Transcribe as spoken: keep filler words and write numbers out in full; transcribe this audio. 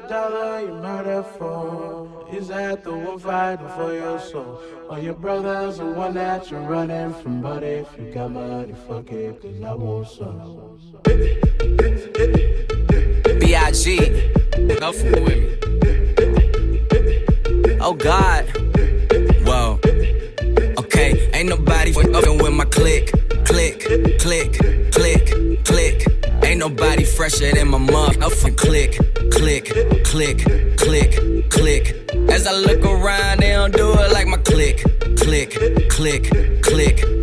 dollar you murder for? Is that the one fighting for your soul? Or your brother's the one that you're running from? But if you got money, fuck it, cause I want some. B I G Go fuck with me. Oh God. Whoa. Okay, ain't nobody fucking with my click. Click, click, click, click. Ain't nobody fresher than my motherfucking click. Click, click, click, click. As I look around, they don't do it like my click. Click, click, click.